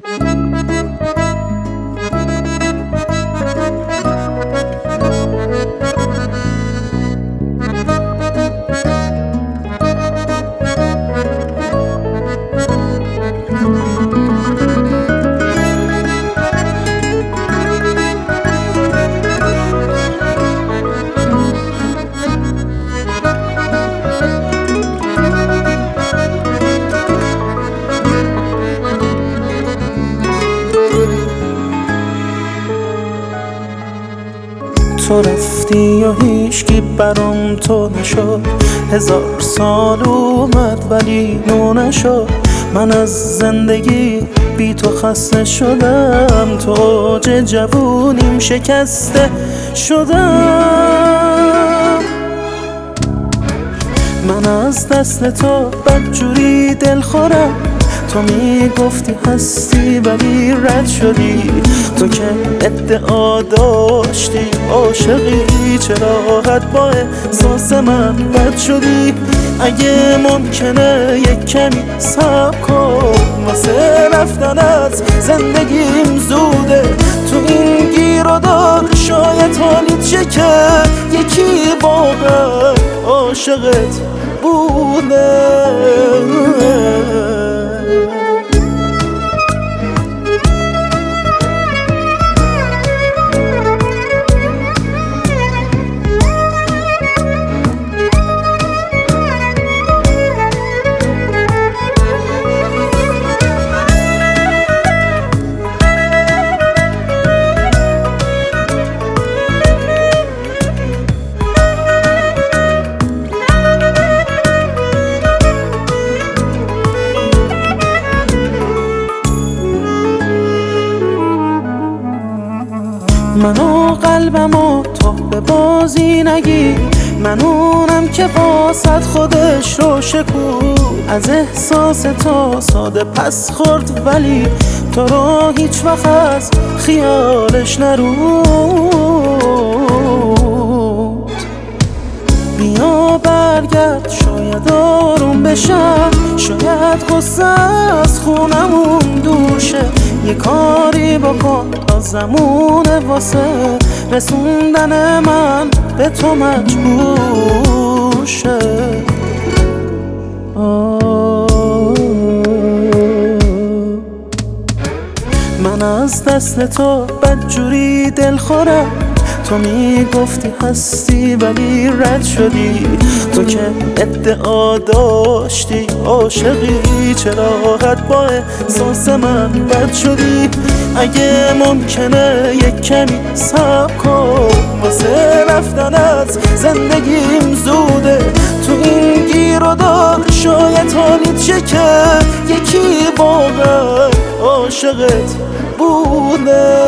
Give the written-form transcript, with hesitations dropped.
تو رفتی و هیچکی برام تو نشد، 1000 سال اومد ولی نو نشد. من از زندگی بی تو خسته شدم، تو اوج جوونیم شکسته شدم. من از دست تو بدجوری دل خورم، تو میگفتی هستی ولی رد شدی. تو که ادعا داشتی عاشقی، چرا حد با احساس من بد شدی؟ اگه ممکنه یک کمی صبر کن، واسه رفتن از زندگیم زوده. تو این گیر و دار شاید حالیت شه که یکی واقعا عاشقت بوده. منو قلبمو تو به بازی نگیر، من اونم که واسط خودش رو شکود. از احساس تو ساده پس خورد ولی تو رو هیچ وقت از خیالش نرود. بیا برگرد شاید آروم بشم، شاید غصه از خونمون دور شه. یه کاری بکن لازمونه واسه رسوندن من به تو مجبور شه. من از دست تو بدجوری دل خورم، تو میگفتی هستی ولی رد شدی. تو که ادعا داشتی عاشقی، چرا حد با احساس من بد شدی؟ اگه ممکنه یک کمی صبر کن، واسه رفتن از زندگیم زوده. تو این گیر و دار شاید حالیت شه که یکی واقعا عاشقت بوده.